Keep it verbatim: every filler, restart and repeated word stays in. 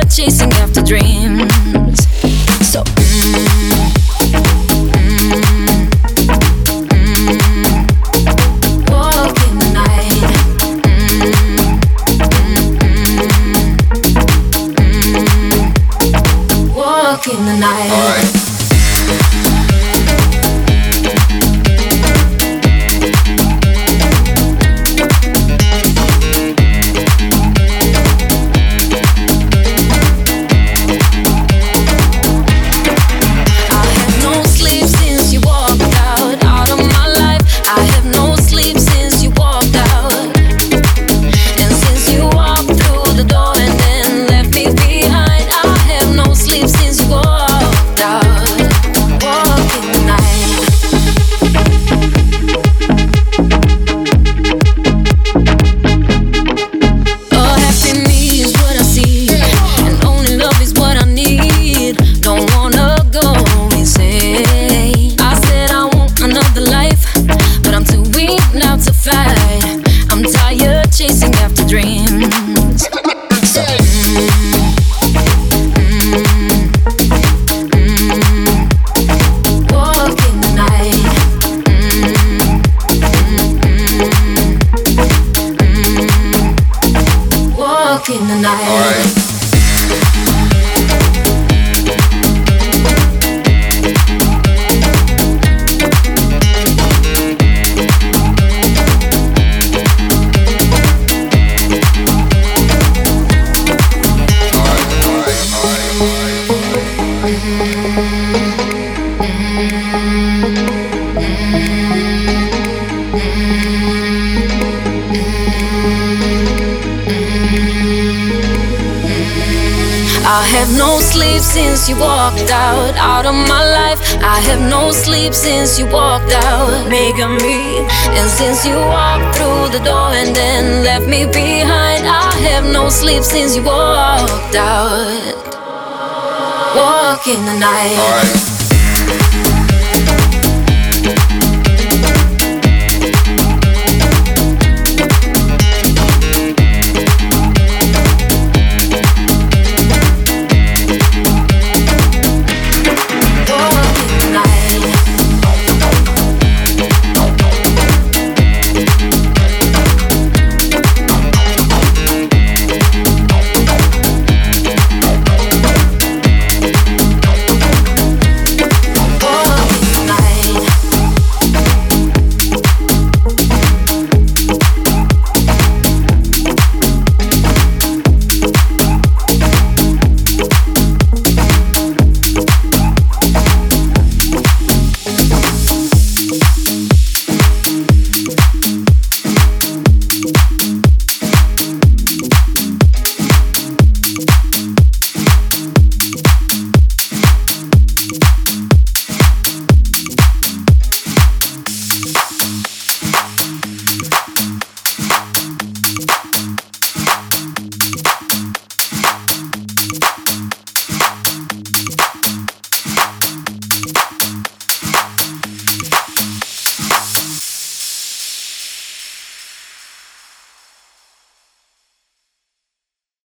chasing after dreams. So mm, mm, mm, walk in the night. Mm, mm, mm, walk in the night. All right. In the night. All right. I have no sleep since you walked out, out of my life. I have no sleep since you walked out, making me. And since you walked through the door and then left me behind, I have no sleep since you walked out. Walk in the night. All right.